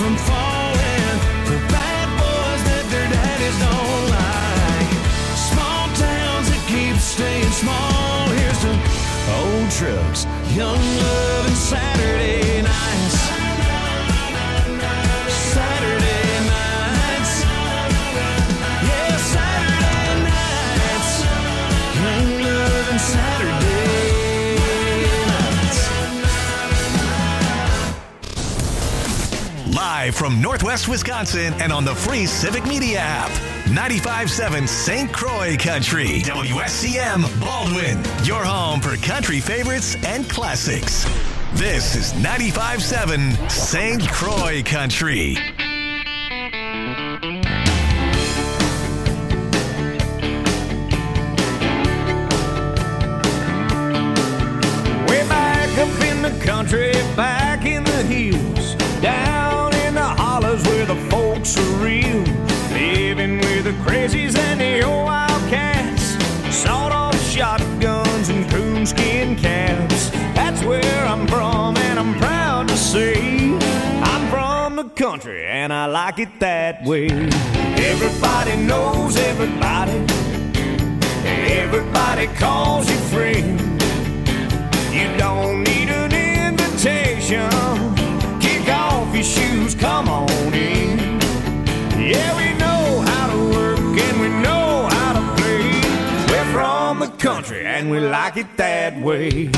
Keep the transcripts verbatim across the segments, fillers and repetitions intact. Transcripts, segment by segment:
them falling for bad boys that their daddies don't like. Small towns that keep staying small. Here's to old trucks, young love, and Saturday nights. Saturday nights. Yeah, Saturday nights. Young love and Saturday nights. Live from Northwest Wisconsin and on the free Civic Media app. ninety-five point seven Saint Croix Country. W S C M Baldwin. Your home for country favorites and classics. This is ninety-five point seven Saint Croix Country. Way back up in the country, back in the hills, down in the hollers where the folks are real, living with the crazies and the old wildcats, sawed-off shotguns and coonskin caps. That's where I'm from, and I'm proud to say I'm from the country, and I like it that way. Everybody knows everybody. Everybody calls you friend. You don't need an invitation. Kick off your shoes, come on in. Yeah, we know how to work and we know how to play. We're from the country and we like it that way.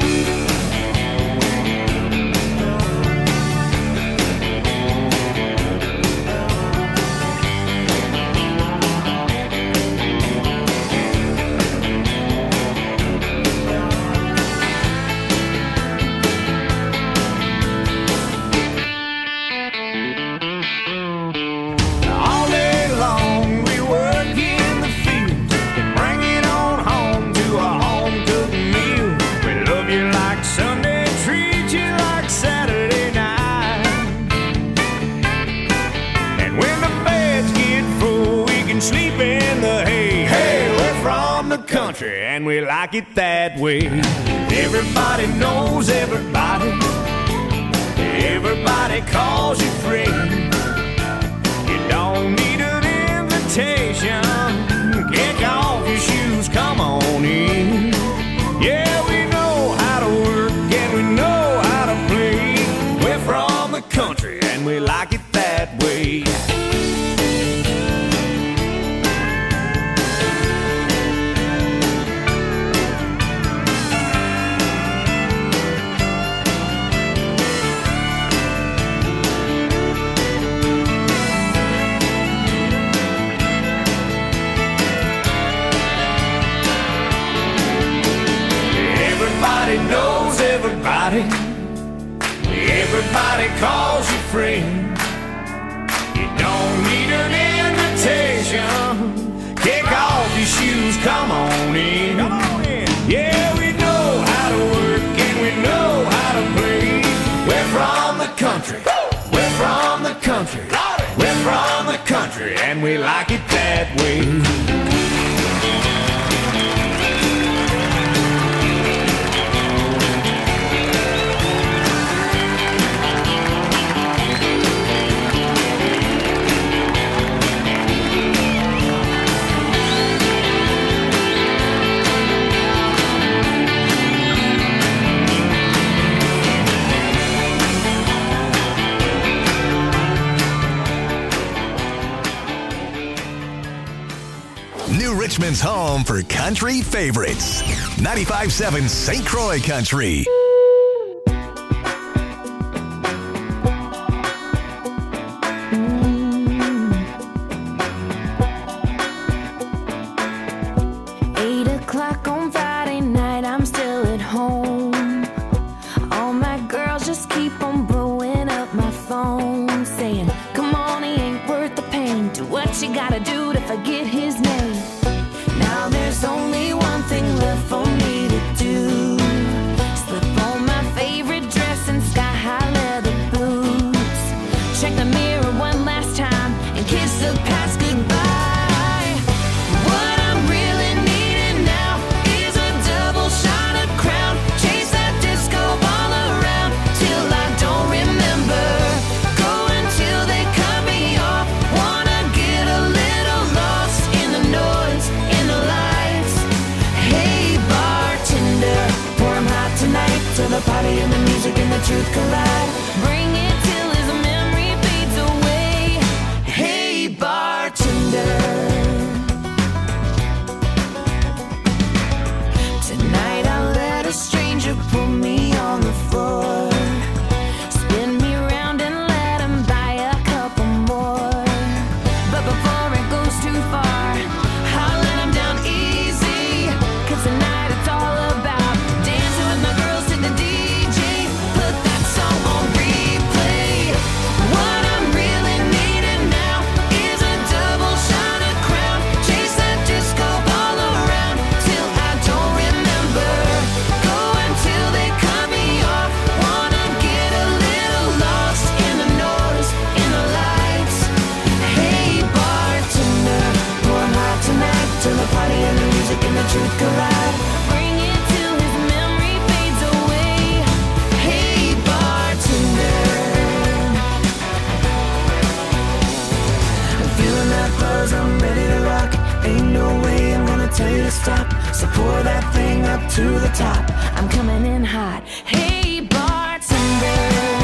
And we like it that way. Everybody knows everybody. Everybody calls you friend. You don't need an invitation. Kick off your shoes, come on in. Yeah, we know how to work and we know how to play. We're from the country and we like it that way. Knows everybody. Everybody calls you friend. You don't need an invitation. Kick off your shoes, come on in. Come on in. Yeah, we know how to work and we know how to play. We're from the country. We're from the country. We're from the country and we like it that way. Richmond's home for country favorites. ninety-five point seven Saint Croix Country. Eight o'clock on Friday night, I'm still at home. All my girls just keep on blowing up my phone, saying, come on, he ain't worth the pain. Do what you gotta do to forget his name. Now there's only one thing left for me to do. Slip on my favorite dress and sky-high leather boots. Check the mirror one last time and kiss the past goodbye. What I'm really needing now is a double shot of Crown. Chase that disco ball around till I don't remember. Go until truth collide. Bring it till his memory fades away. Hey bartender, tonight I'll let a stranger put me on the floor, spin me around and let him buy a couple more. But before it goes too far, I'll let him down easy, 'cause tonight it's all about dancing with my girls to the D J. Put that song on replay. What I'm really needing now is a double shot of Crown. Chase that disco ball around till I don't remember. Go until they cut me off. Wanna get a little lost in the noise, in the lights. Hey bartender, pour 'em hot tonight till the party and the music and the truth collide. Bring it till his memory fades away. Hey bartender, I'm feeling that buzz, I'm ready to rock. Ain't no way I'm gonna tell you to stop. So pour that thing up to the top. I'm coming in hot. Hey bartender.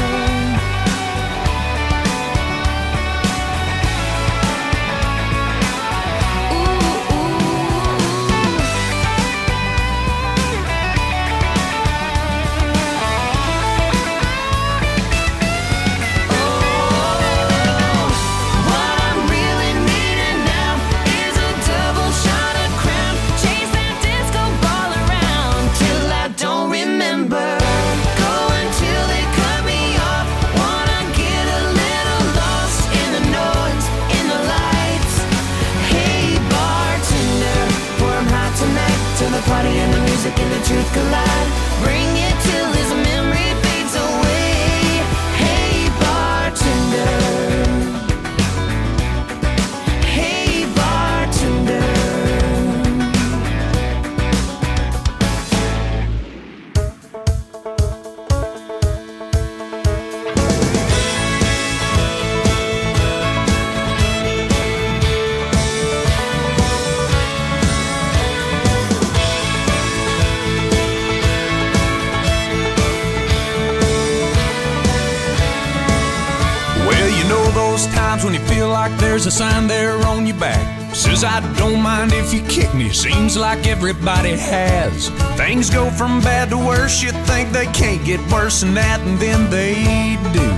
What I'm really needing now is a double shot of Crown. Chase that disco ball around till I don't remember. Go until they cut me off. Wanna get a little lost in the noise, in the lights. Hey bartender, pour 'em hot tonight till the party and the music and the truth collide. Bring it till his memory fades away. Hey bartender. Hey bartender. Well, you know those times when you feel like there's a sign there on your back. Says I don't mind if you kick me. Seems like everybody has. Things go from bad to worse. You think they can't get worse than that, and then they do.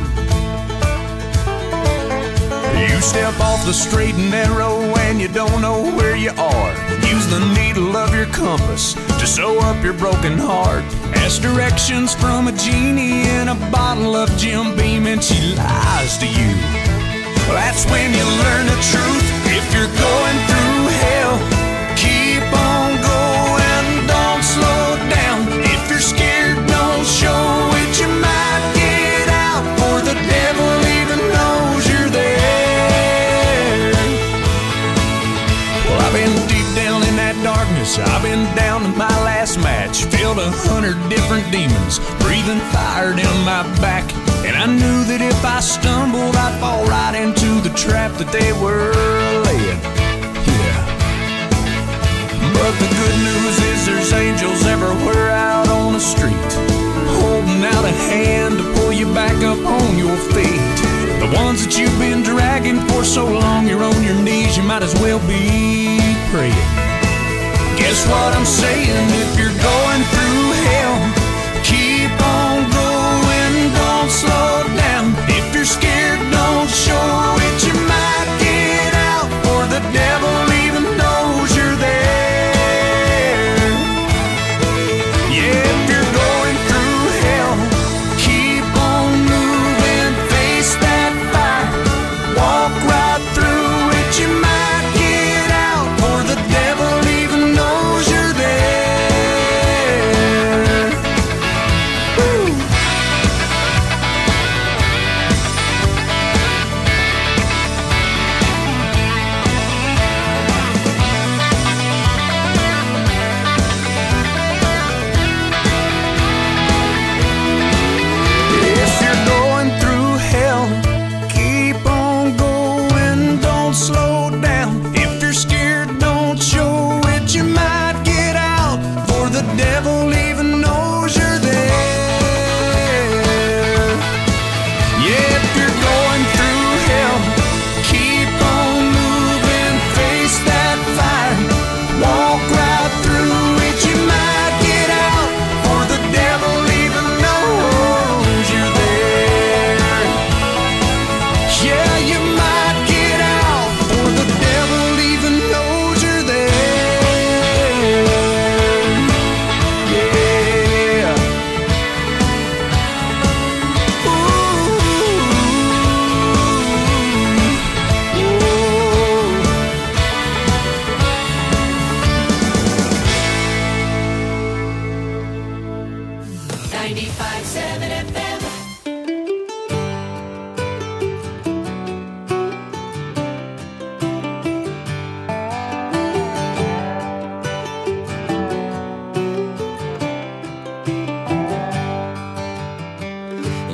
You step off the straight and narrow and you don't know where you are. Use the needle of your compass to sew up your broken heart. Ask directions from a genie in a bottle of Jim Beam and she lies to you. Well, that's when you learn the truth. If you're going through hell, keep on going, don't slow down. If you're scared, don't show it. You might get out, for the devil even knows you're there. Well, I've been deep down in that darkness. I've been down to my last match. Filled a hundred different demons, breathing fire down my back. And I knew that if I stumbled, I'd fall right into the trap that they were laying. Yeah. But the good news is there's angels everywhere out on the street, holding out a hand to pull you back up on your feet. The ones that you've been dragging for so long, you're on your knees, you might as well be praying. Guess what I'm saying? If you're going through hell, keep on going, don't slow down. If you're scared, don't show it. You might get out, for the devil even knows you're there. Yeah, if you're going through hell, keep on moving, face that fire, walk right through it. You might get out, for the devil even knows you're there.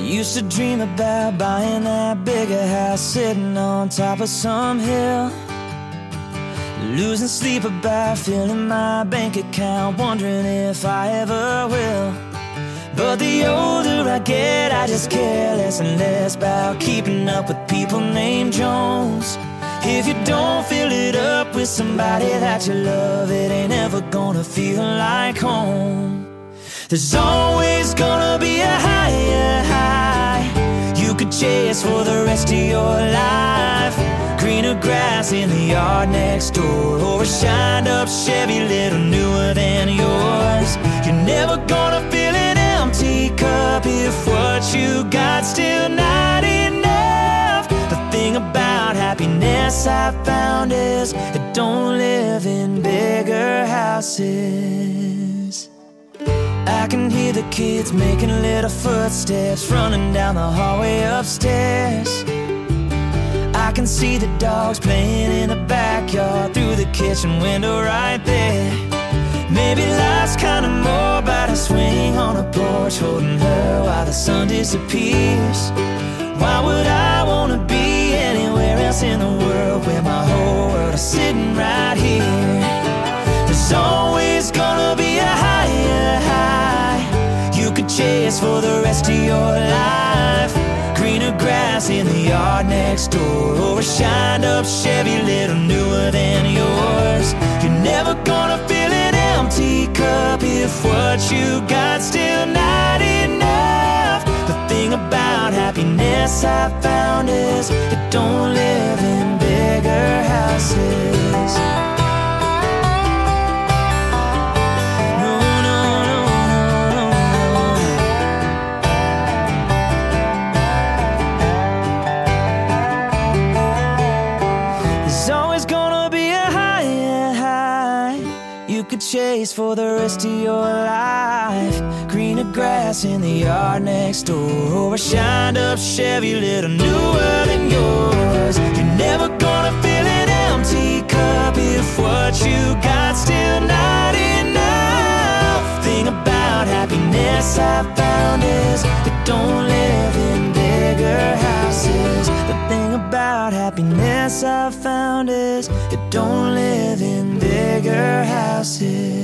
Used to dream about buying that bigger house, sitting on top of some hill, losing sleep about filling my bank account, wondering if I ever will. But the older I get, I just care less and less about keeping up with people named Jones. If you don't fill it up with somebody that you love, it ain't ever gonna feel like home. There's always gonna be a higher high you could chase for the rest of your life. Greener grass in the yard next door, or a shined up Chevy little newer than yours. You're never gonna fill an empty cup if what you got still not enough. The thing about happiness I found is it don't live in bigger houses. I can hear the kids making little footsteps running down the hallway upstairs. I can see the dogs playing in the backyard through the kitchen window right there. Maybe life's kinda more about a swing on a porch, holding her while the sun disappears. Why would I wanna be anywhere else in the world where my whole world is sitting right here? There's always gonna be a higher high you could chase for the rest of your life. Greener grass in the yard next door, or a shined up Chevy little newer than yours. You're never gonna fill an empty cup if what you got still not enough. The thing about happiness I found is it don't live in bigger houses. Chase for the rest of your life. Greener grass in the yard next door, or a shined up Chevy little newer than yours. You're never gonna fill an empty cup if what you got still not enough. Thing about happiness I found is it don't live in bigger houses. The thing about happiness I found is it don't live in bigger houses.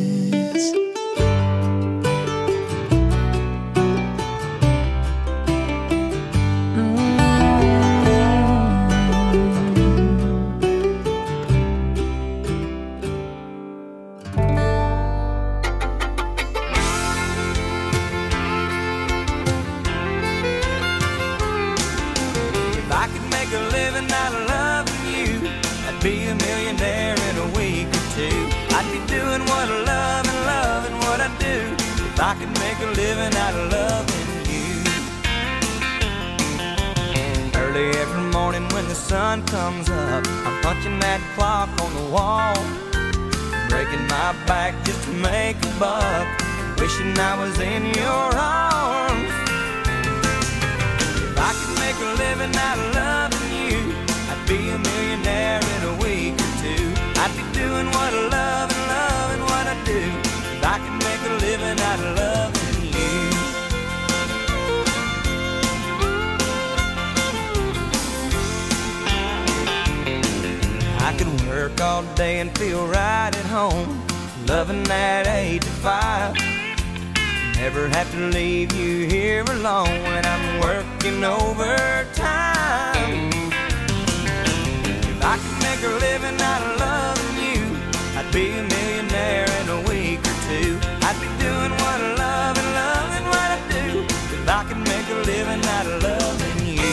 I could make a living out of loving you. Early every morning when the sun comes up, I'm punching that clock on the wall, breaking my back just to make a buck, wishing I was in your arms. If I could make a living out of loving you, I'd be a millionaire in a week or two. I'd be doing what I love and loving what I do. If I could make a living out of loving you. I could work all day and feel right at home, loving that eight to five. Never have to leave you here alone when I'm working overtime. If I could make a living out of loving you, I'd be a millionaire in a week or two. I'd be doing what I love and loving what I do. If I could make a living out of loving you.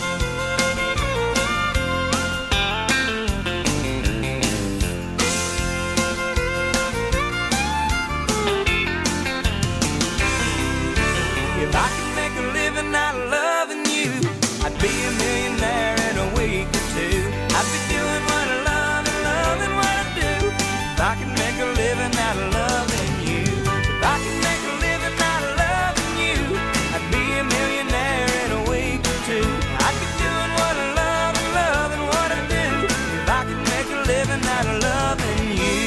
If I could make a living out of loving you, I'd be a millionaire in a week or two. I'd be doing what I love and loving what I do. If I could make a living out of loving you. If I could make a living out of loving you, I'd be a millionaire in a week or two. I'd be doing what I love and loving what I do. If I could make a living out of loving you.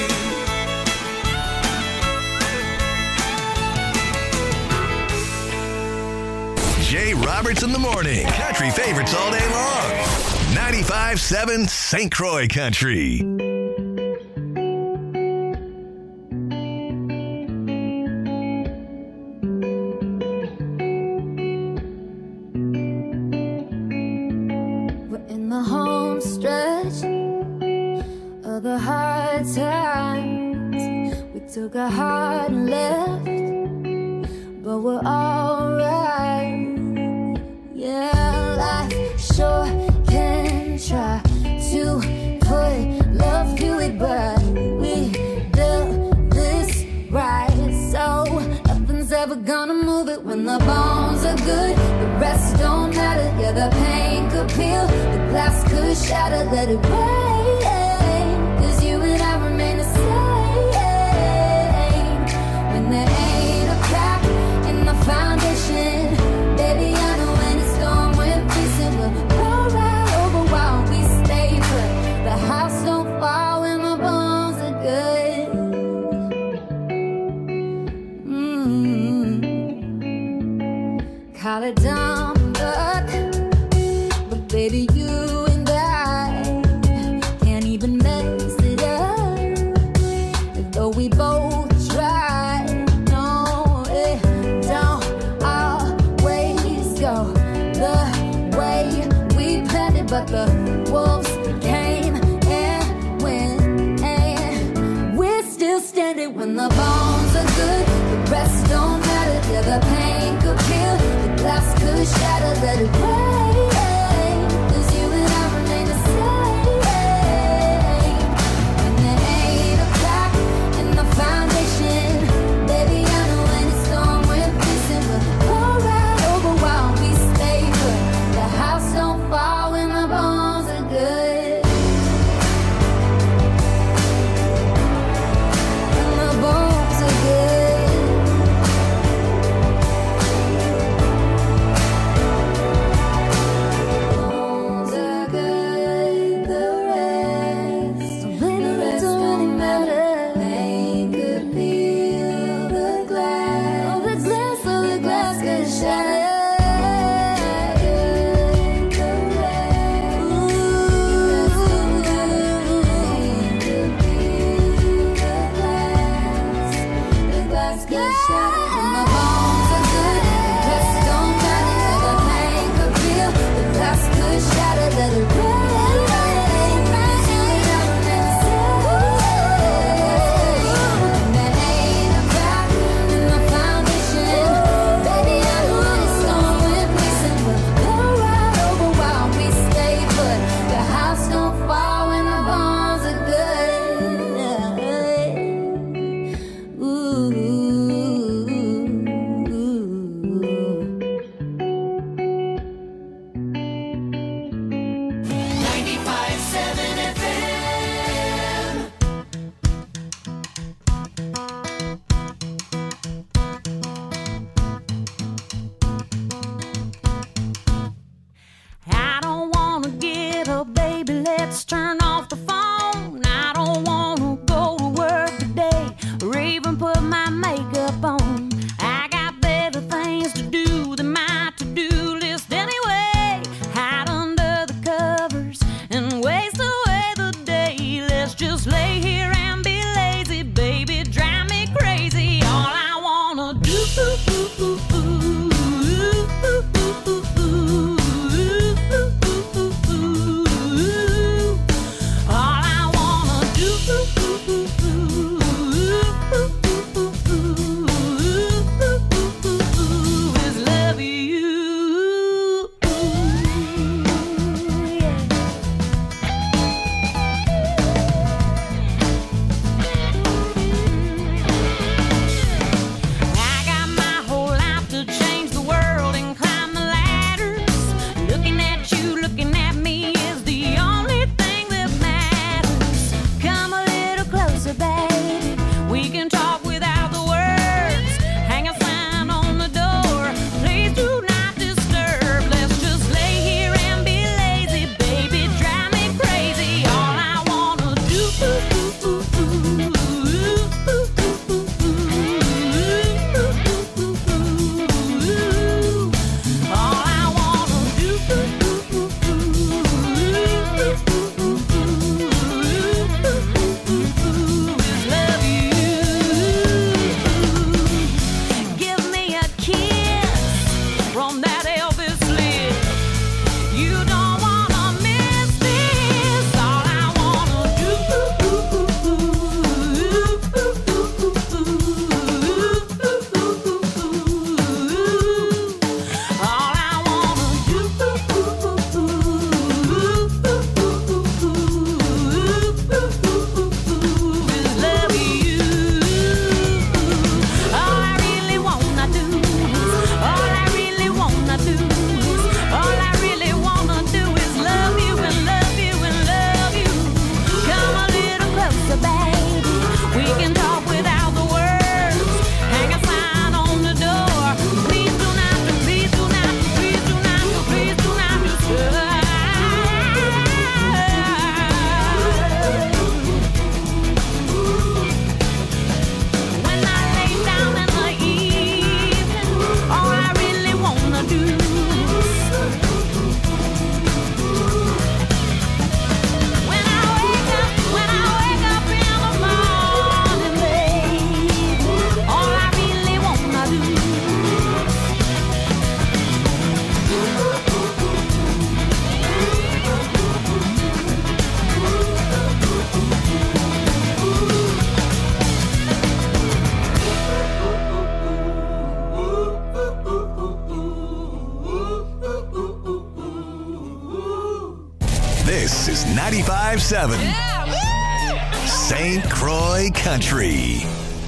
Jay Roberts in the morning. Country favorites all day long. ninety-five seven Saint Croix Country. We're in the home stretch of the hard times. We took a hard left, but we're alright. Yeah, life sure can try to put love to it, but we built this right, so nothing's ever gonna move it. When the bones are good, the rest don't matter. Yeah, the pain could peel, the glass could shatter. Let it rain, 'cause you and I remain the same. When there ain't a crack in the foundation, baby, I know when it's storm we're facing, we'll roll right over while we stay put. The house don't fall when the bones are good. Mm-hmm. Call it dumb luck, but baby, you and I can't even mess it up. Though we both try, no, it don't always go the way we planned it, but the wolves came and went, and we're still standing. When the bones are good, the rest don't matter. Yeah, the pain could kill, the glass could shatter. Let it rain, 'cause you and I remain the same. When there ain't a crack in the foundation, baby, I know when it's storm we're facing, we'll go right over while we stay put. The house don't fall when the bones are good. When the bones are good. This is ninety-five seven Saint Croix Country.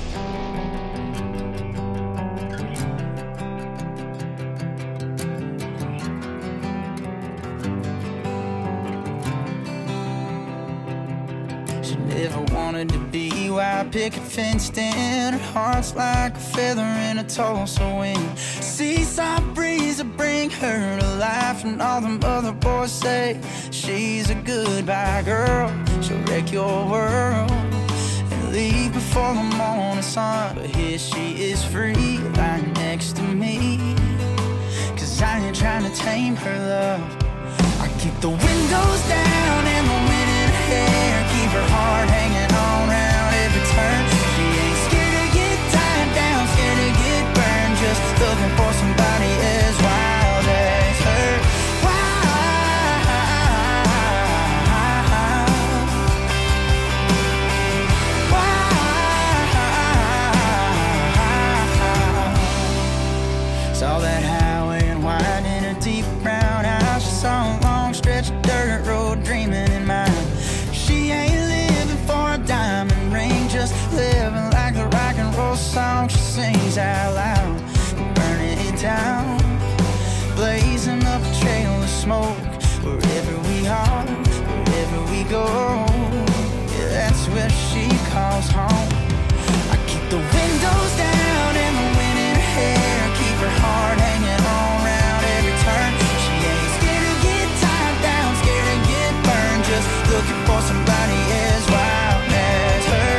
She never wanted to be white picket fenced in. Her heart's like a feather in a Tulsa wind. Seaside breeze will bring her to life, and all them other boys say she's a goodbye girl. She'll wreck your world and leave before the morning sun. But here she is free, lying next to me, 'cause I ain't trying to tame her love. I keep the windows down and the wind in her hair, keep her heart hanging on round every turn. She ain't scared to get tied down, scared to get burned, just looking for somebody as wild as her. Saw that highway and wide in her deep brown eyes. She saw a long stretch of dirt road dreaming in mind. She ain't living for a diamond ring, just living like the rock and roll song she sings out loud. Burning it down, blazing up a trail of smoke. Wherever we are, wherever we go, yeah, that's where she calls home. I keep the windows down and the wind in her hair, keep her heart hanging on round every turn. She ain't scared to get tied down, scared to get burned, just looking for somebody as wild as her.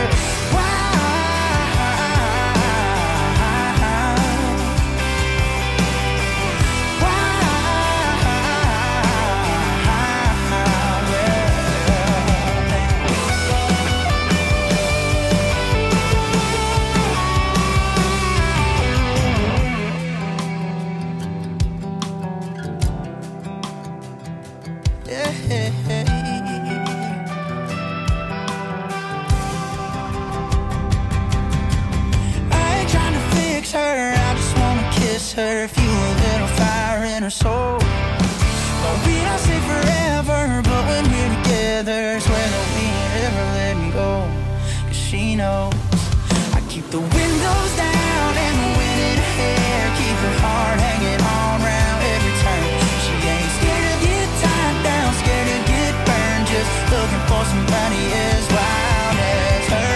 Her, fuel a little fire in her soul. But we don't say forever, but when we're together, swear that we ain't ever let me go. 'Cause she knows I keep the windows down and the wind in her hair, keep her heart hanging on round every turn. She ain't scared to get tied down, scared to get burned, just looking for somebody as wild as her.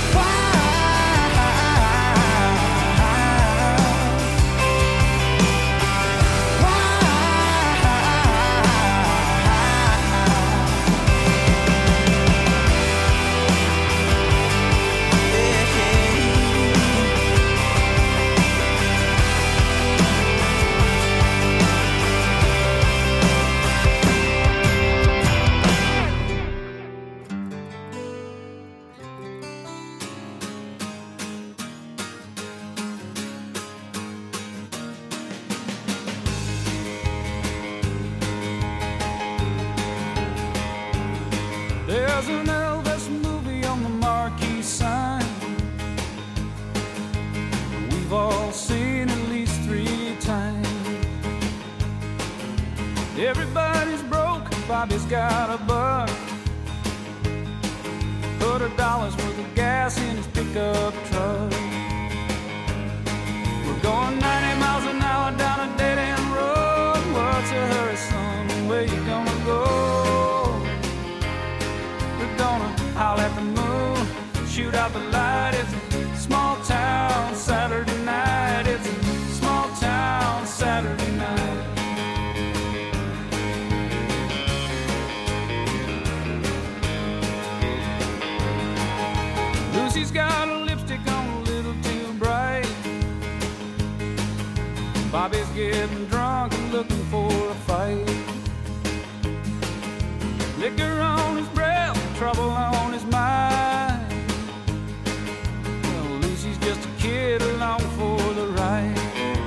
There's an Elvis movie on the marquee sign. We've all seen at least three times. Everybody's broke, Bobby's got a buck. Put a dollar's worth of gas in his pickup truck. We're going ninety miles an hour down a dead-end road. What's a hurry, son? Where you gonna go? Gonna howl at the moon, shoot out the light. It's a small town Saturday night. It's a small town Saturday night. Lucy's got a lipstick on a little too bright. Bobby's getting drunk and looking for a fight. Liquor on his breath, trouble on his mind. Well, Lucy's just a kid along for the ride.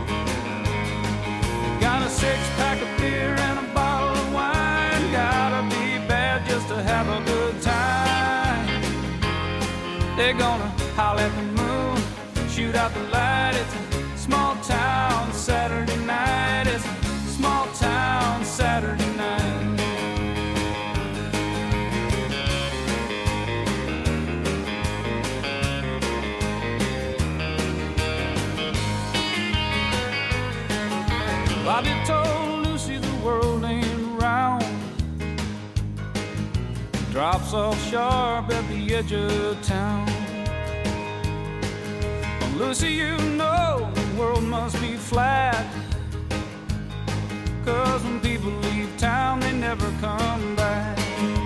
Got a six-pack of beer and a bottle of wine. Gotta be bad just to have a good time. They're gonna howl at the moon, shoot out the light. It's a small town Saturday night. It's a small town Saturday night. drops off sharp at the edge of town. Well, Lucy, you know the world must be flat, 'cause when people leave town, they never come back.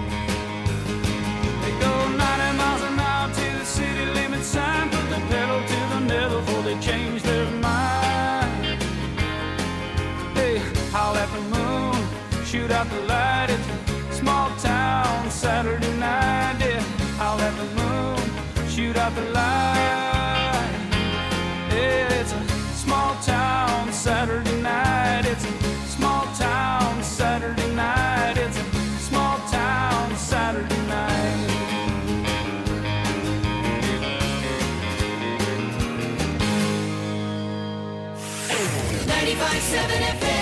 They go ninety miles an hour to the city limit sign, put the pedal to the metal before they change their mind. Hey, howl at the moon, shoot out the light, it's a small town Saturday night. Yeah, howl at the moon, shoot out the light. Yeah, it's a small town Saturday night. It's a small town Saturday night. It's a small town Saturday night. ninety-five point seven F M.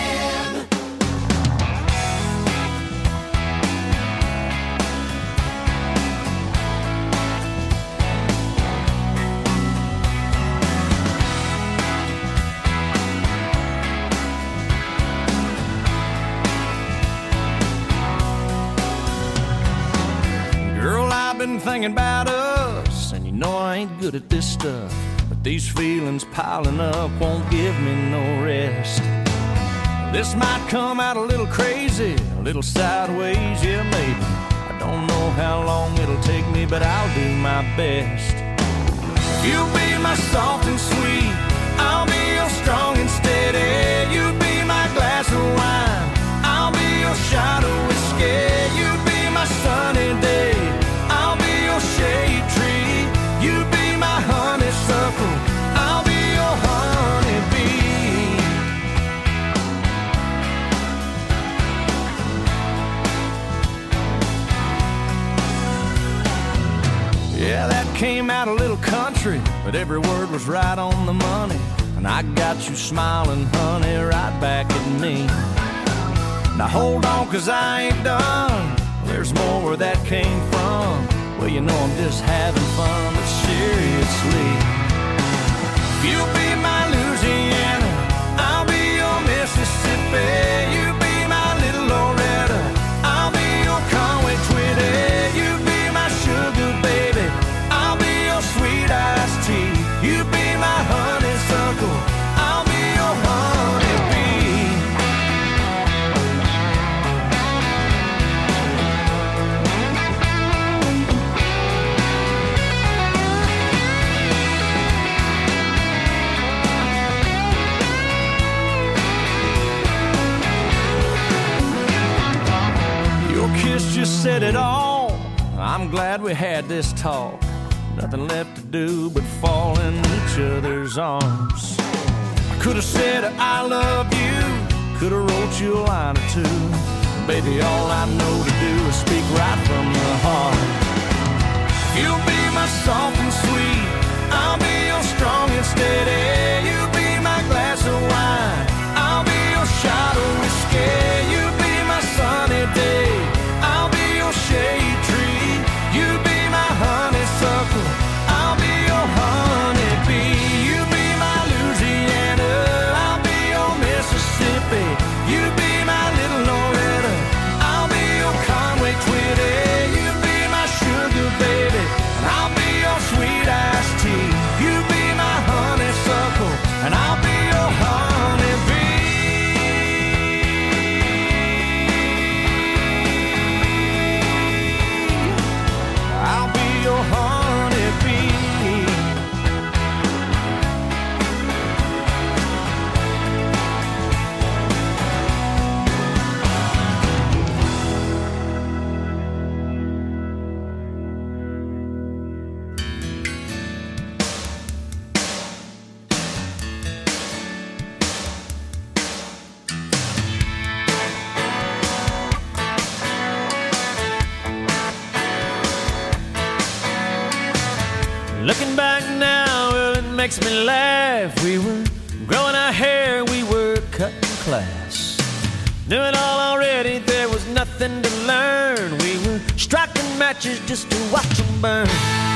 Been thinking about us, and you know I ain't good at this stuff, but these feelings piling up won't give me no rest. This might come out a little crazy, a little sideways, yeah maybe. I don't know how long it'll take me, but I'll do my best. You'll be my soft and sweet, I'll be your strong and steady. You'll be my glass of wine, I'll be your shot of whiskey. You'll be my sunny day, shade tree, you be my honeysuckle, I'll be your honeybee. Yeah, that came out a little country, but every word was right on the money. And I got you smiling, honey, right back at me. Now hold on, 'cause I ain't done, there's more where that came from. Well, you know I'm just having fun, but seriously, you'll be my Louisiana, I'll be your Mississippi. You be my little Loretta, I'll be your Conway Twitty. You be my sugar baby, I'll be your sweet iced tea. You be my honeysuckle, I'll be your honeybee. Just said it all, I'm glad we had this talk. Nothing left to do but fall in each other's arms. I could have said I love you, could have wrote you a line or two. Baby, all I know to do is speak right from the heart. You'll be my soft and sweet, I'll be your strong and steady. You'll be my glass of wine, I'll be your shot of whiskey. You'll be my sunny day, I'll be your shade tree. You be my honeysuckle, I'll be your honeybee. You be my Louisiana, I'll be your Mississippi. You be my little Loretta, I'll be your Conway Twitty. You be my sugar baby, and I'll be your sweet iced tea. You be my honeysuckle, and I'll be your honeybee. Looking back now, well, it makes me laugh. We were growing our hair, we were cutting class. Knew it all already, there was nothing to learn. We were striking matches just to watch them burn.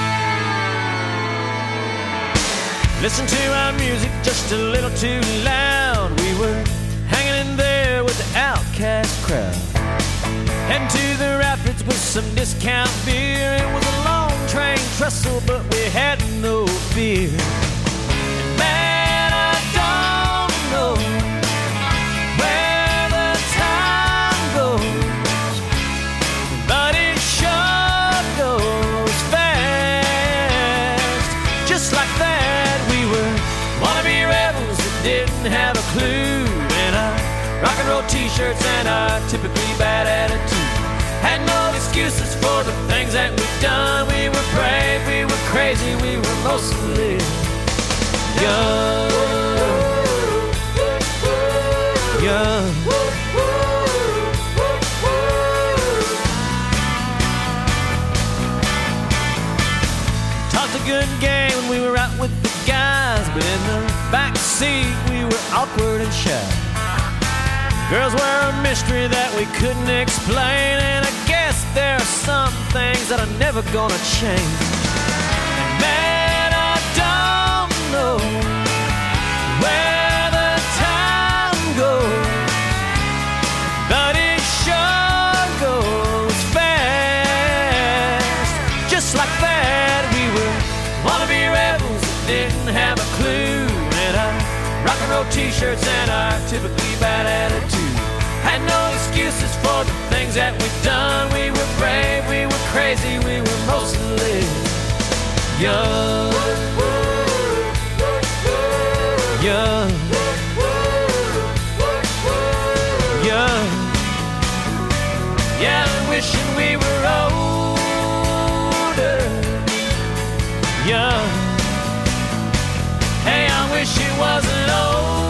Listen to our music just a little too loud. We were hanging in there with the outcast crowd. Heading to the rap Rapids with some discount beer. It was a long train trestle, but we had no fear. And man, I don't know where the time goes, but it sure goes fast. Just like that, we were wannabe rebels that didn't have a clue. And our rock and roll t-shirts and our typically bad attitude had no excuses for the things that we've done. We were brave, we were crazy, we were mostly young. Young. Talked a good game when we were out with the guys, but in the back seat we were awkward and shy. Girls were a mystery that we couldn't explain, and I guess there are some things that are never gonna change. And man, I don't know where the time goes, but it sure goes fast. Just like that, we were wannabe rebels that didn't have a clue. And our rock and roll t-shirts and our typically bad attitude had no excuses for the things that we've done. We were brave, we were crazy, we were mostly young. Young. Young. Yeah, wishing we were older. Young. Hey, I wish it wasn't over.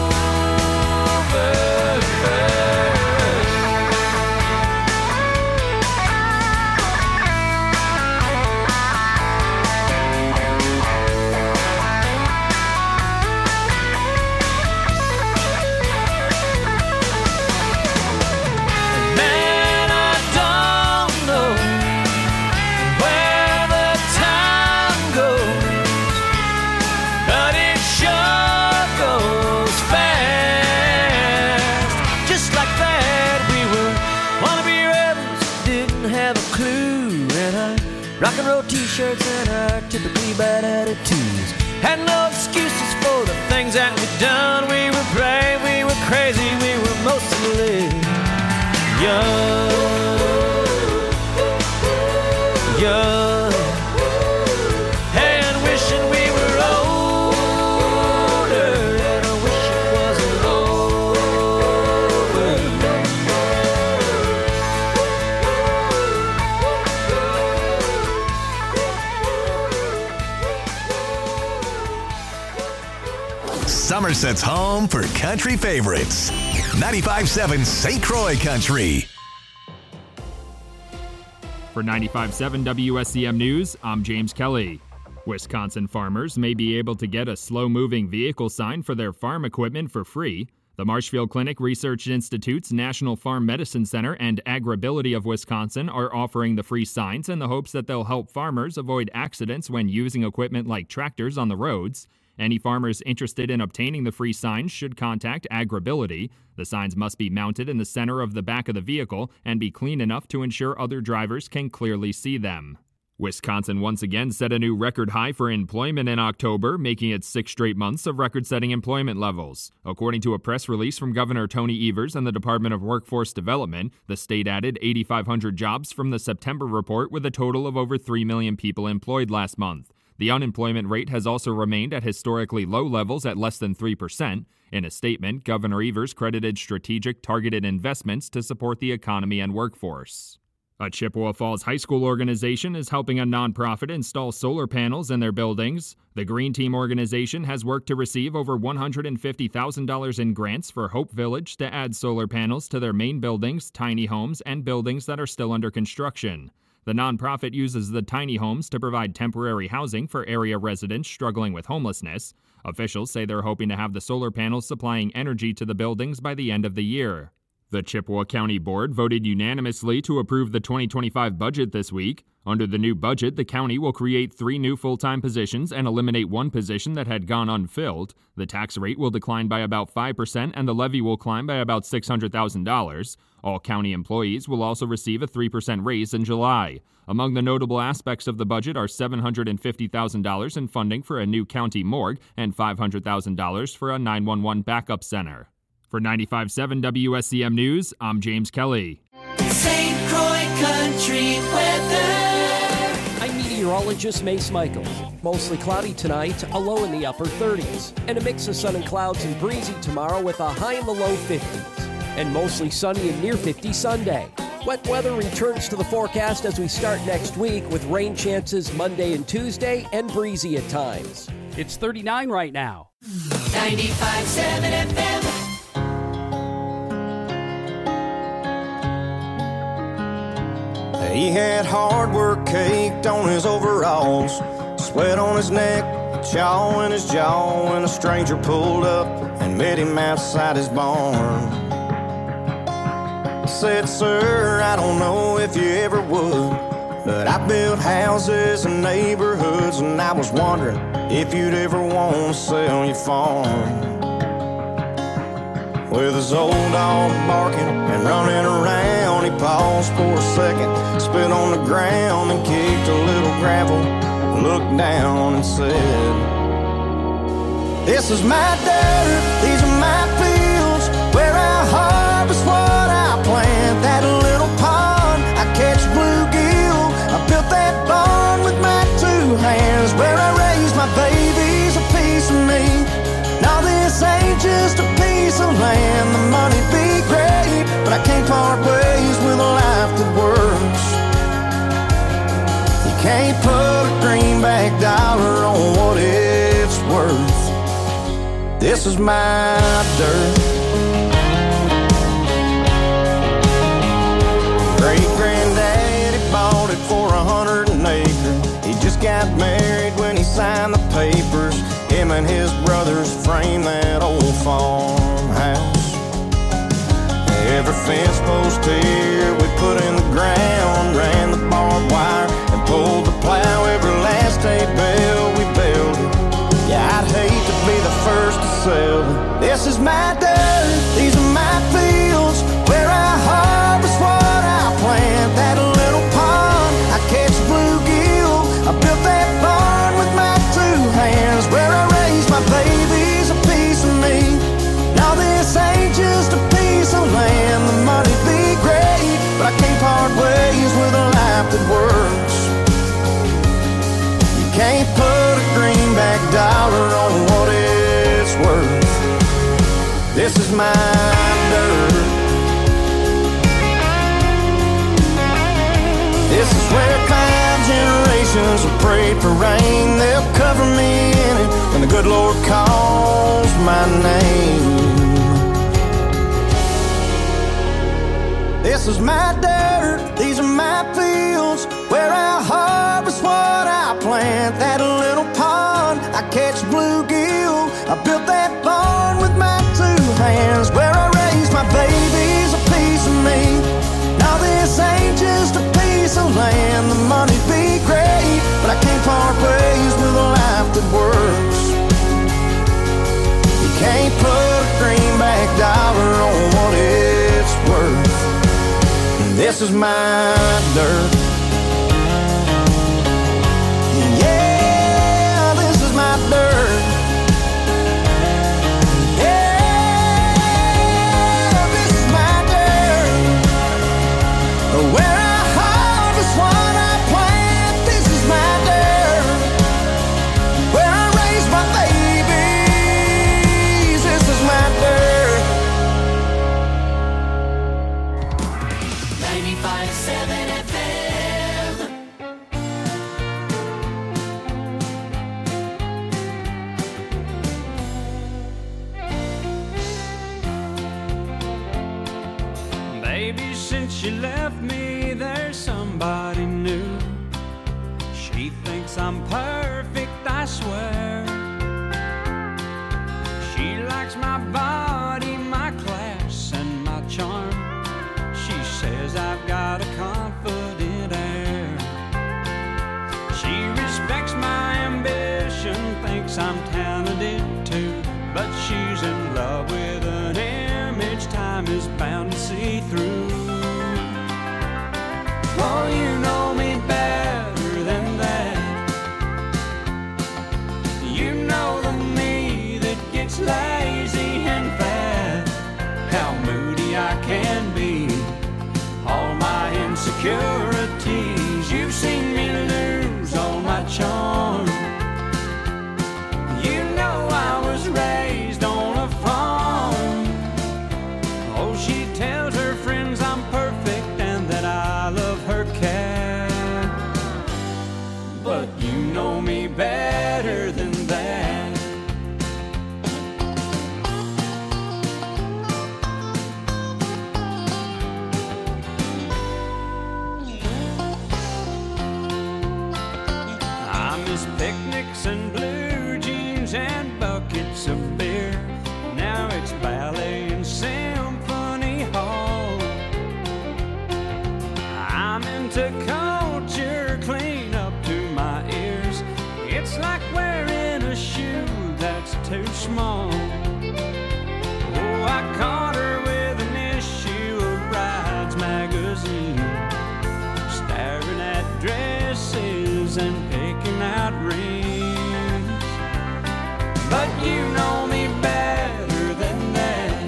Rock and roll t-shirts and our typically bad attitudes had no excuses for the things that we've done. We were brave, we were crazy, we were mostly young. Young. Hey, and wishing we were older, and I wish it wasn't over. Somerset's home for country favorites. ninety-five point seven Saint Croix Country. For ninety-five point seven W S C M News, I'm James Kelly. Wisconsin farmers may be able to get a slow-moving vehicle sign for their farm equipment for free. The Marshfield Clinic Research Institute's National Farm Medicine Center and Agribility of Wisconsin are offering the free signs in the hopes that they'll help farmers avoid accidents when using equipment like tractors on the roads. Any farmers interested in obtaining the free signs should contact Agribility. The signs must be mounted in the center of the back of the vehicle and be clean enough to ensure other drivers can clearly see them. Wisconsin once again set a new record high for employment in October, making it six straight months of record-setting employment levels. According to a press release from Governor Tony Evers and the Department of Workforce Development, the state added eight thousand five hundred jobs from the September report, with a total of over three million people employed last month. The unemployment rate has also remained at historically low levels at less than three percent. In a statement, Governor Evers credited strategic, targeted investments to support the economy and workforce. A Chippewa Falls High School organization is helping a nonprofit install solar panels in their buildings. The Green Team organization has worked to receive over one hundred fifty thousand dollars in grants for Hope Village to add solar panels to their main buildings, tiny homes, and buildings that are still under construction. The nonprofit uses the tiny homes to provide temporary housing for area residents struggling with homelessness. Officials say they're hoping to have the solar panels supplying energy to the buildings by the end of the year. The Chippewa County Board voted unanimously to approve the twenty twenty-five budget this week. Under the new budget, the county will create three new full-time positions and eliminate one position that had gone unfilled. The tax rate will decline by about five percent and the levy will climb by about six hundred thousand dollars. All county employees will also receive a three percent raise in July. Among the notable aspects of the budget are seven hundred fifty thousand dollars in funding for a new county morgue and five hundred thousand dollars for a nine one one backup center. For ninety-five point seven W S C M News, I'm James Kelly. Saint Croix Country Weather. I'm meteorologist Mace Michaels. Mostly cloudy tonight, a low in the upper thirties, and a mix of sun and clouds and breezy tomorrow with a high in the low fifties, and mostly sunny and near fifty Sunday. Wet weather returns to the forecast as we start next week with rain chances Monday and Tuesday and breezy at times. It's thirty-nine right now. ninety-five point seven F M. He had hard work caked on his overalls, sweat on his neck, chaw in his jaw, when a stranger pulled up and met him outside his barn. Said, sir, I don't know if you ever would, but I built houses and neighborhoods, and I was wondering if you'd ever want to sell your farm. With his old dog barking and running around, he paused for a second, spit on the ground and kicked a little gravel, looked down and said, this is my dirt, these are my fields, where I harvest what I plant. That little pond, I catch bluegill, I built that barn with my two hands, where I raise my babies, a piece of me. Now this ain't just a piece of land, the money be great, but I can't part ways with a life that works. You can't put a greenback dollar on what it's worth. This is my dirt. Great-granddaddy bought it for a hundred an acre. He just got married when he signed the papers. Him and his brothers framed that old farmhouse. Every fence post here we put in the ground, ran the barbed wire and pulled the plow. Every last hay bale we built it. Yeah, I'd hate to be the first to sell it. This is my dirt, these are my fields, where I harvest what I plant. That little pond, I catch bluegill, I built that barn with my two hands, where I raise my babies, a piece of me. Now this ain't just a piece of land, the money be great, but I can't part ways with a life that works. You can't put a greenback dollar on what it's worth. This is my dirt. This is where cloud generations have prayed for rain. They'll cover me in it when the good Lord calls my name. This is my dirt, these are my fields, where I harvest what I plant. That little pond, I catch bluegill, I built that barn with my two hands, where I raise my babies, a piece of me. Now this ain't just a piece of land, the money be great, but I can't part ways with a life that works. You can't put a greenback dollar on what it's worth. This is my dirt. Yeah, this is my dirt. Yeah, this is my dirt. Where I harvest what I plant. This is my dirt. Where I raise my babies. This is my dirt. ninety-five point seven F M. Baby, since you left me, there's somebody new. She thinks I'm perfect, I swear. She likes my body, my class, and my charm. 'cause I've got a confident air. She respects my ambition, thinks I'm talented too, but she's in love with an image time is bound to see through. Oh, you know me better than that. You know the me that gets lazy and fat, how moody I can be, all my insecurities. You've seen me lose all my charm. You know I was raised on a farm. Oh, she tells her friends I'm perfect and that I love her cat, but you know me better than that. I miss picnics and blue jeans and buckets of beer. Now it's ballet and symphony hall. I'm into culture clean up to my ears. It's like wearing a shoe that's too small. Oh, I caught her with an issue of Brides magazine, staring at dresses and picking out rings. But you know me better than that.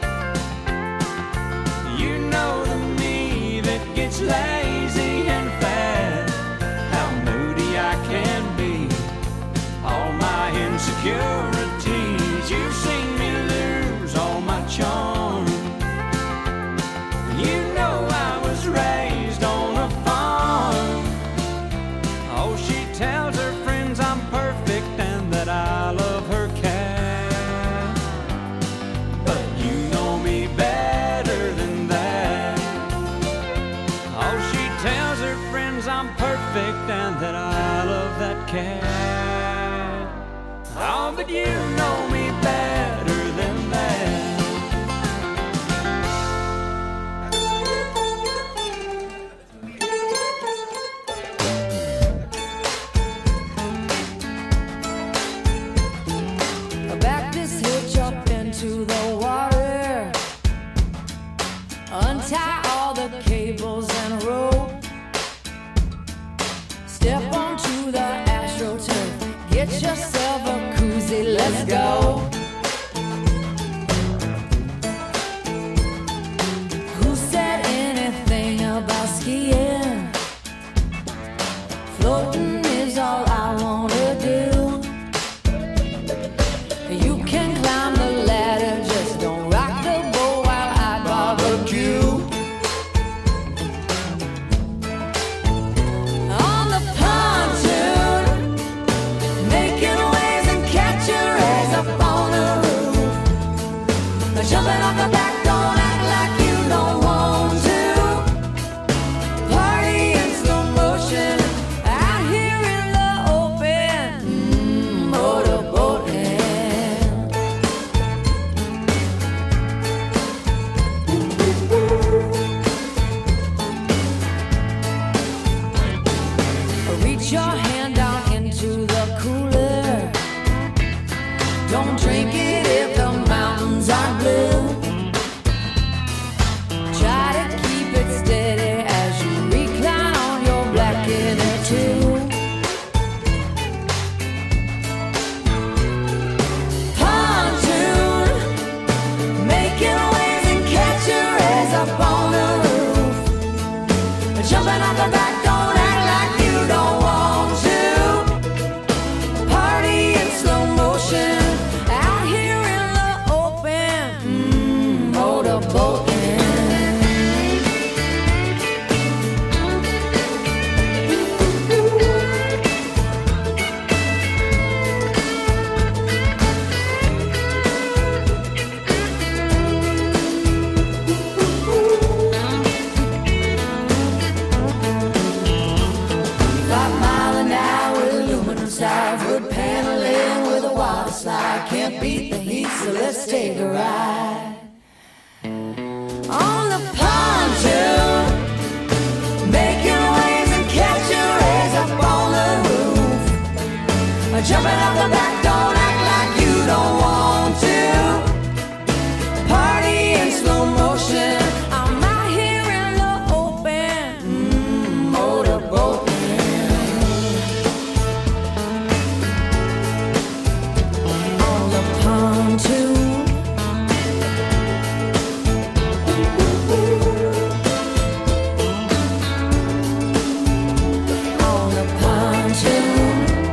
You know the me that gets lazy and fat, how moody I can be, all my insecurities. You've seen me lose all my charm. You know I was raised on a farm. Oh, she tells her friends I'm perfect and that I love her cat, but you know me better than that. Oh, she tells her friends I'm perfect and that I love that cat. Oh, but you know me better than that. A Baptist hitch up into the water, untie all the cables and rope, step onto the AstroTurf, get yourself a koozie, let's go. Who said anything about skiing? Floating is all I wanna do. You can climb the ladder, just don't rock the boat while I barbecue. On the pontoon, making waves and catching rays up on the roof. Jumping off the back, don't act like you don't want to. Party in slow motion, out here in the open. Mm, motorboating. Reach your hand down into the cooler. Don't drink it if the mountains are blue. Try to keep it steady as you recline on your black inner tube. Pontoon, making waves and catching rays up on the roof. Jumping off the back, don't act like you don't want to. Party in slow motion, out here in the open. Mm, motorboating. Five mile an hour, aluminum sides, wood paneling with a water slide. Can't beat the heat, so let's take a ride. On the pontoon, Jumping out the back, don't act like you don't want to. Party in slow motion. I'm out here in the open, mm, motorboating. On the pontoon. On the pontoon.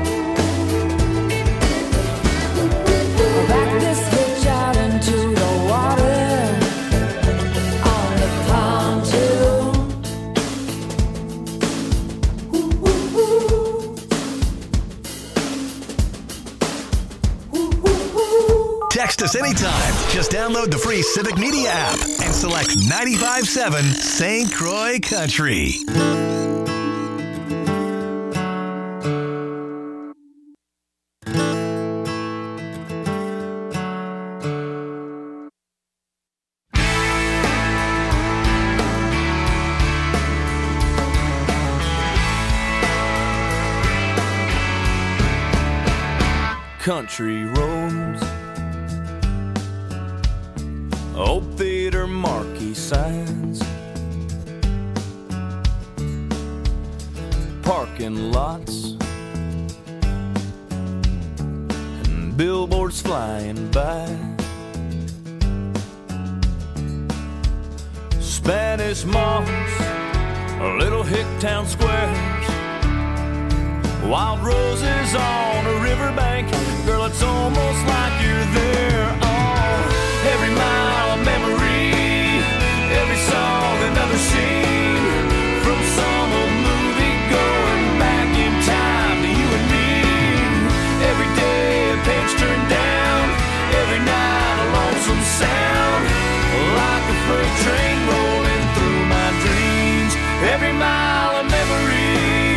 Back this hitch out into the water. On the pontoon. Text us anytime. Just download the free Civic Media app and select ninety-five point seven Saint Croix Country. Country roads, old theater marquee signs, parking lots, and billboards flying by. Spanish moss, little hick town squares, wild roses on a riverbank. Girl, it's almost like you're there. Oh, every mile a memory, every song another scene, from some old movie going back in time to you and me. Every day a page turned down, every night a lonesome sound, like a freight train rolling through my dreams. Every mile a memory.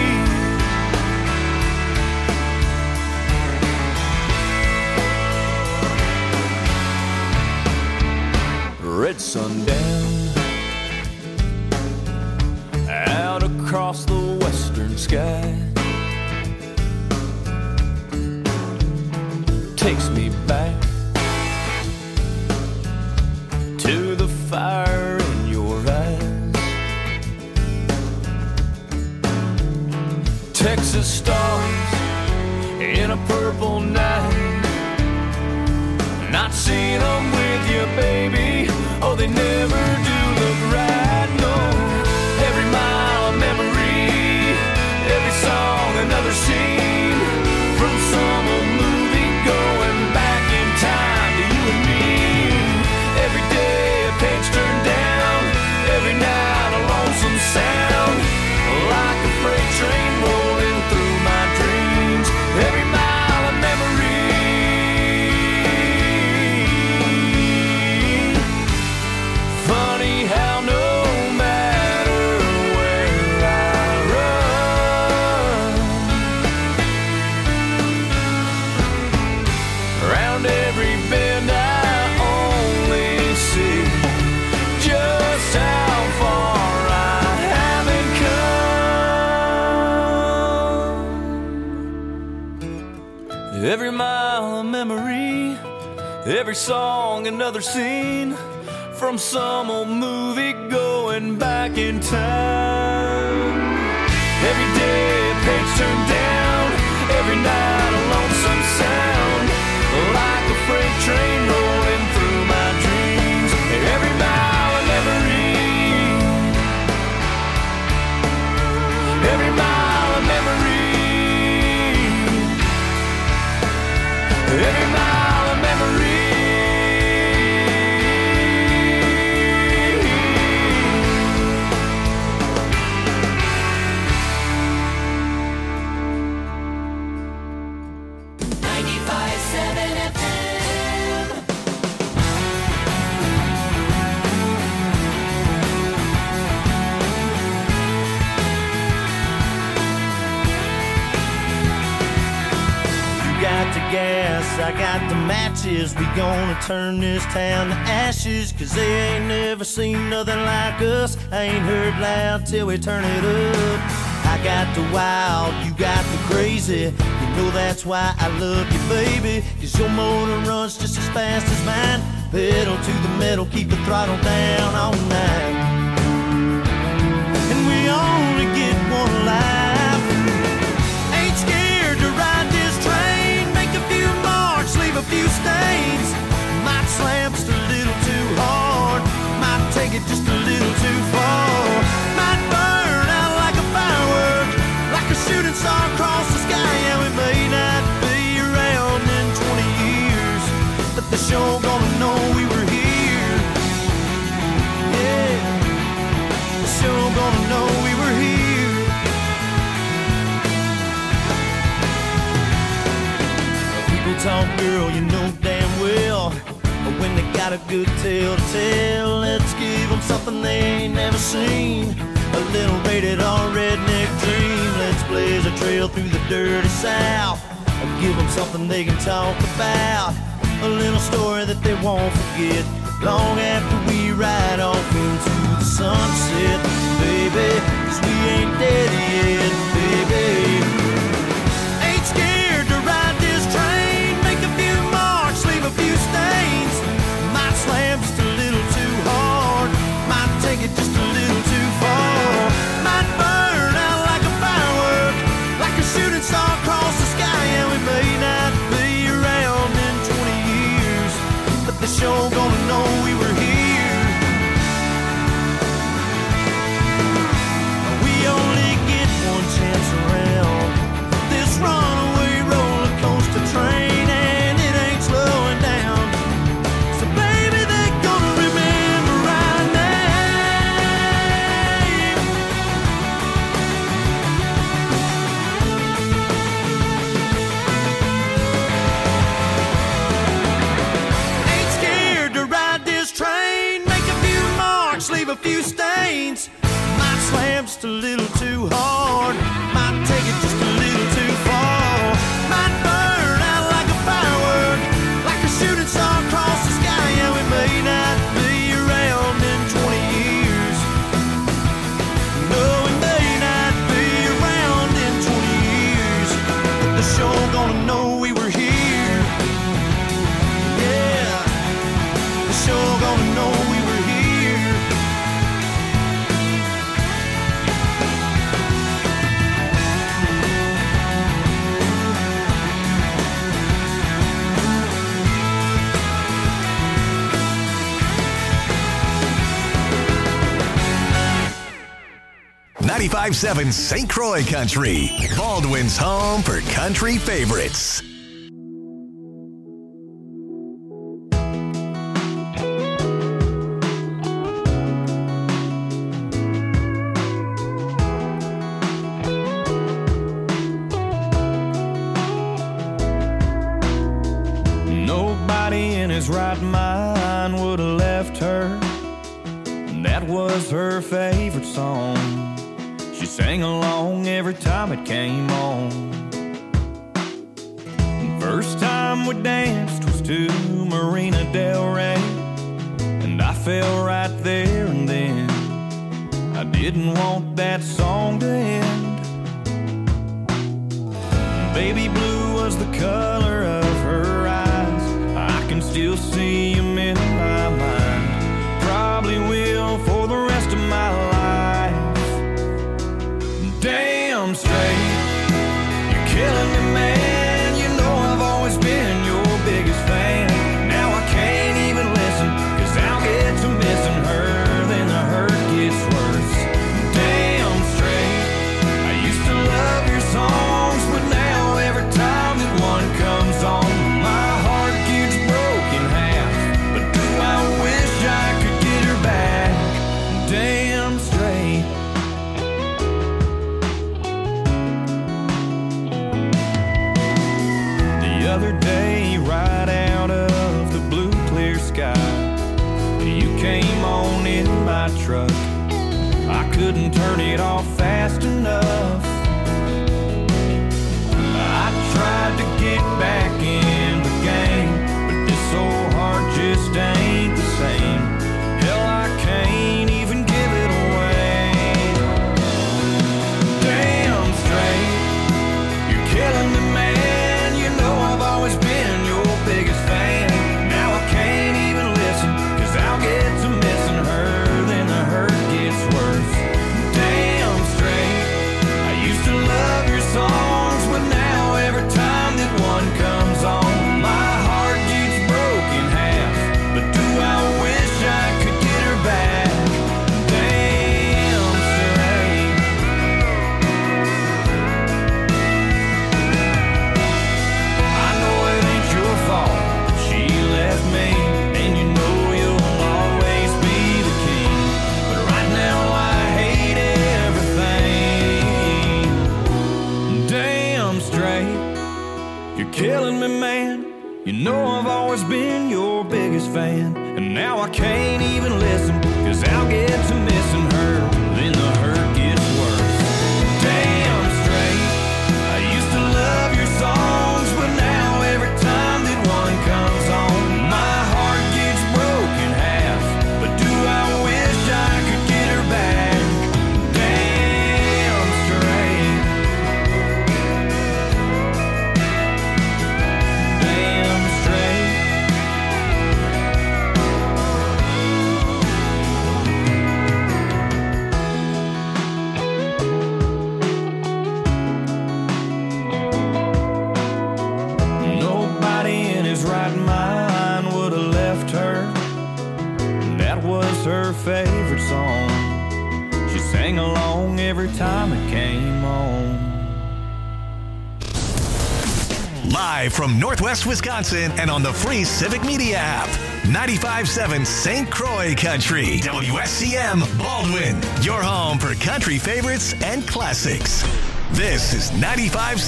Red sundown out across the western sky takes me back to the fire in your eyes. Texas stars in a purple night, not seeing them with you, baby. Oh, they never do look right, no. Every mile a memory, every song another scene, from some old movie going back in time to you and me. Every day a page turned down, every night a lonesome sound, like a freight train rolling through my dreams. Every mile a memory. Funny how no matter where I run, around every bend I only see just how far I haven't come. Every mile a memory, every song another scene, from some old movie going back in time. Every day a page turned down, every night a lonesome sound, like a freight train rolling through my dreams. Every mile a memory, every mile a memory, every mile a memory. Gas, I got the matches. We gonna turn this town to ashes, cause they ain't never seen nothing like us. I ain't heard loud till we turn it up. I got the wild, you got the crazy. You Know that's why I love you, baby, 'cause your motor runs just as fast as mine. Pedal to the metal, keep the throttle down all night. And we only get one life. Ain't scared to ride this train. Make a few marks, leave a few stains. Might slam just a little too hard. Might take it just a little too far. Might burn out like a firework, like a shooting star across the sky. And we may not be around in twenty years, but the show gonna know we were here. Yeah, the show gonna know we were here. People talk, girl, you know damn well, but when they got a good tale to tell, let's give them something they ain't never seen. A little rated R redneck dream. Let's blaze a trail through the dirty South. Give them something they can talk about. A little story that they won't forget long after we ride off into the sunset. Baby, 'cause we ain't dead yet, baby. Ain't scared to ride this train. Make a few marks, leave a few stains. Might slam just a little too hard. Might take it just a little too far. Might burn out like a firework, like a shooting star across the sky. And we may not be around in twenty years, but the show gonna know we were here. We only get one chance around this runaway roller coaster train, and it ain't slowing down. So baby, they're gonna remember our name. Ain't scared to ride this train. Make a few marks, leave a few stains. Might slam just a little too hard. Might take it just a little too far. Might burn out like a firework, like a shooting star across the sky. And we may not be around in twenty years. No, we may not be around in twenty years, but the show gonna know we were here. Yeah, the show gonna know we were here. ninety-five point seven Saint Croix Country, Baldwin's home for country favorites. Nobody in his right mind would have left her. That was her favorite song. She sang along every time it came on. First time we danced was to Marina Del Rey, and I fell right there and then. I didn't want that song to end. Baby blue was the color of her eyes. I can still see them in my mind. Probably will for the rest of my life. Damn straight, you're killing me, man. You know I've always been your biggest fan. Now I can't even listen, 'cause I'll get to missing her, then the hurt gets worse. Damn straight, I used to love your songs, but now every time that one comes on, my heart gets broken in half. But do I wish I could get her back? Damn straight. The other day, right out of the blue clear sky, you came on in my truck. I couldn't turn it off fast enough. I tried to get back in the game, but this old heart just ain't the same. Hell, I can't even give it away. Damn straight, you're killing me, man. sang along every time it came on. Live from Northwest Wisconsin and on the free Civic Media app. ninety-five point seven Saint Croix Country. W S C M Baldwin. Your home for country favorites and classics. This is ninety-five point seven